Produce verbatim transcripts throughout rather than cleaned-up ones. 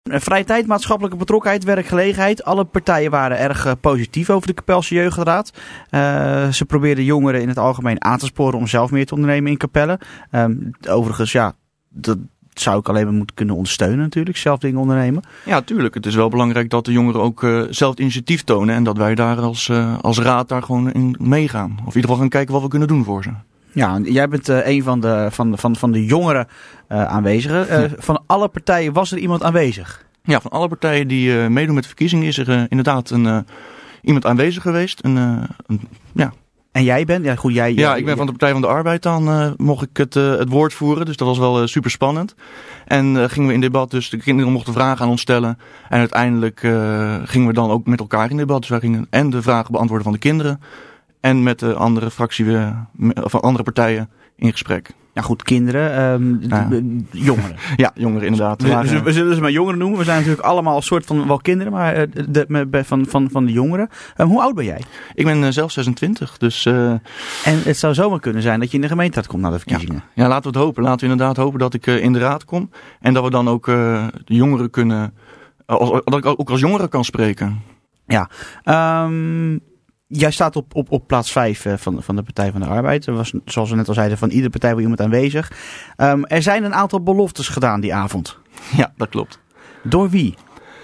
Vrije tijd, maatschappelijke betrokkenheid, werkgelegenheid. Alle partijen waren erg uh, positief over de Kapelse Jeugdraad. Uh, ze probeerden jongeren in het algemeen aan te sporen om zelf meer te ondernemen in Capelle. Um, overigens, ja, dat zou ik alleen maar moeten kunnen ondersteunen natuurlijk, zelf dingen ondernemen. Ja, tuurlijk. Het is wel belangrijk dat de jongeren ook uh, zelf initiatief tonen en dat wij daar als, uh, als raad daar gewoon in meegaan. Of in ieder geval gaan kijken wat we kunnen doen voor ze. Ja, jij bent uh, een van de, van, van, van de jongeren uh, aanwezigen. Uh, ja. Van alle partijen was er iemand aanwezig? Ja, van alle partijen die uh, meedoen met de verkiezingen is er uh, inderdaad een, uh, iemand aanwezig geweest. Een, uh, een, ja. En jij bent? Ja, goed, jij, ja, ik ben van de Partij van de Arbeid dan. Uh, mocht ik het, uh, het woord voeren, dus dat was wel uh, super spannend. En uh, gingen we in debat, dus de kinderen mochten vragen aan ons stellen. En uiteindelijk uh, gingen we dan ook met elkaar in debat. Dus wij gingen en de vragen beantwoorden van de kinderen. En met de andere fractie, uh, van andere partijen in gesprek. Ja goed, kinderen, um, ja. jongeren. Ja, jongeren inderdaad. We, we, we zullen ze maar jongeren noemen. We zijn natuurlijk allemaal een soort van wel kinderen, maar uh, de, de, van, van, van de jongeren. Um, hoe oud ben jij? Ik ben uh, zelf zesentwintig, dus... Uh, en het zou zomaar kunnen zijn dat je in de gemeenteraad komt na de verkiezingen. Ja, ja, laten we het hopen. Laten we inderdaad hopen dat ik uh, in de raad kom. En dat we dan ook uh, de jongeren kunnen... Uh, als, dat ik ook als jongeren kan spreken. Ja, um, jij staat op, op, op plaats vijf uh, van, van de Partij van de Arbeid. Er was, zoals we net al zeiden, van iedere partij was iemand aanwezig. Um, er zijn een aantal beloftes gedaan die avond. Ja, dat klopt. Door wie?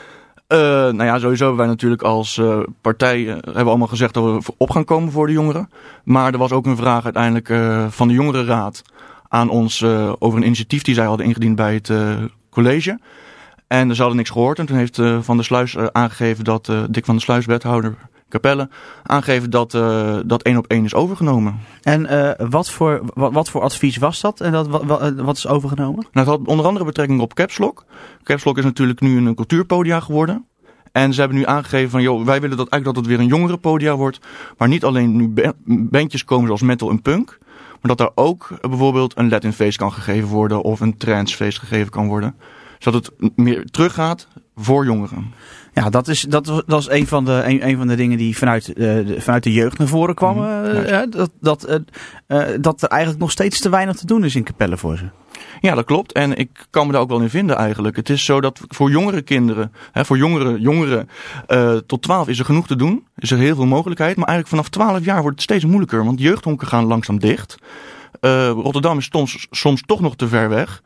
Uh, nou ja, sowieso hebben wij natuurlijk als uh, partij uh, hebben we allemaal gezegd dat we op gaan komen voor de jongeren. Maar er was ook een vraag uiteindelijk uh, van de jongerenraad aan ons uh, over een initiatief die zij hadden ingediend bij het uh, college. En ze hadden niks gehoord. En toen heeft uh, Van der Sluis uh, aangegeven dat uh, Dick van der Sluis, wethouder Capelle, aangegeven dat uh, dat één op één is overgenomen. En uh, wat, voor, wat, wat voor advies was dat? En dat, wat, wat is overgenomen? Nou, het had onder andere betrekking op Caps Lock. Caps Lock is natuurlijk nu een cultuurpodia geworden. En ze hebben nu aangegeven van, joh, wij willen dat eigenlijk dat het weer een jongerenpodia wordt. Waar niet alleen nu bandjes komen zoals metal en punk. Maar dat daar ook uh, bijvoorbeeld een Latin feest kan gegeven worden. Of een trance feest gegeven kan worden. Zodat het meer teruggaat voor jongeren. Ja, dat is, dat, dat is een, van de, een, een van de dingen die vanuit, uh, de, vanuit de jeugd naar voren kwam. Uh, uh, dat, dat, uh, uh, dat er eigenlijk nog steeds te weinig te doen is in Capelle voor ze. Ja, dat klopt. En ik kan me daar ook wel in vinden eigenlijk. Het is zo dat voor jongere kinderen, hè, voor jongeren, jongeren uh, tot twaalf is er genoeg te doen. Is er heel veel mogelijkheid. Maar eigenlijk vanaf twaalf jaar wordt het steeds moeilijker. Want jeugdhonken gaan langzaam dicht. Uh, Rotterdam is soms, soms toch nog te ver weg.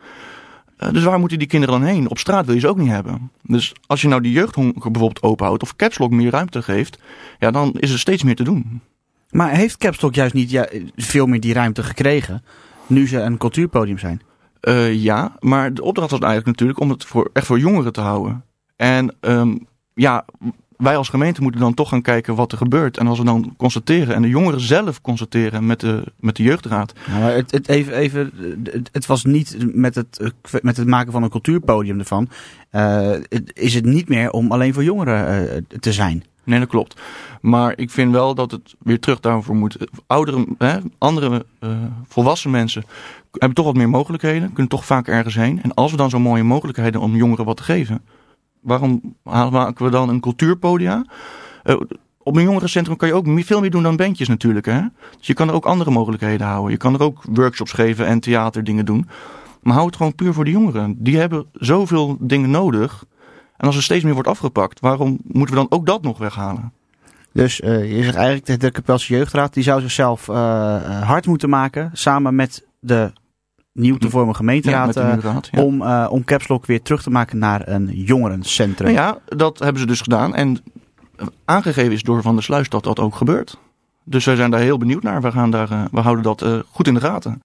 Dus waar moeten die kinderen dan heen? Op straat wil je ze ook niet hebben. Dus als je nou die jeugdhonken bijvoorbeeld openhoudt of Caps Lock meer ruimte geeft, ja, dan is er steeds meer te doen. Maar heeft Caps Lock juist niet ja, veel meer die ruimte gekregen, nu ze een cultuurpodium zijn? Uh, ja, maar de opdracht was eigenlijk natuurlijk om het voor, echt voor jongeren te houden. En um, ja, wij als gemeente moeten dan toch gaan kijken wat er gebeurt. En als we dan constateren en de jongeren zelf constateren met de, met de jeugdraad. Ja, maar het, het, even, even, het, het was niet met het, met het maken van een cultuurpodium ervan. Uh, het, is het niet meer om alleen voor jongeren uh, te zijn. Nee, dat klopt. Maar ik vind wel dat het weer terug daarvoor moet. Oudere, hè, andere uh, volwassen mensen hebben toch wat meer mogelijkheden. Kunnen toch vaak ergens heen. En als we dan zo'n mooie mogelijkheden om jongeren wat te geven. Waarom maken we dan een cultuurpodia? Uh, op een jongerencentrum kan je ook veel meer doen dan bandjes natuurlijk. Hè? Dus je kan er ook andere mogelijkheden houden. Je kan er ook workshops geven en theaterdingen doen. Maar hou het gewoon puur voor de jongeren. Die hebben zoveel dingen nodig. En als er steeds meer wordt afgepakt, waarom moeten we dan ook dat nog weghalen? Dus uh, je zegt eigenlijk, de Kapelse Jeugdraad die zou zichzelf uh, hard moeten maken. Samen met de nieuw te vormen gemeenteraad. Ja, raad, ja. Om, uh, om Caps Lock weer terug te maken naar een jongerencentrum. Nou ja, dat hebben ze dus gedaan. En aangegeven is door Van der Sluis dat dat ook gebeurt. Dus wij zijn daar heel benieuwd naar. We, gaan daar, uh, we houden dat uh, goed in de gaten.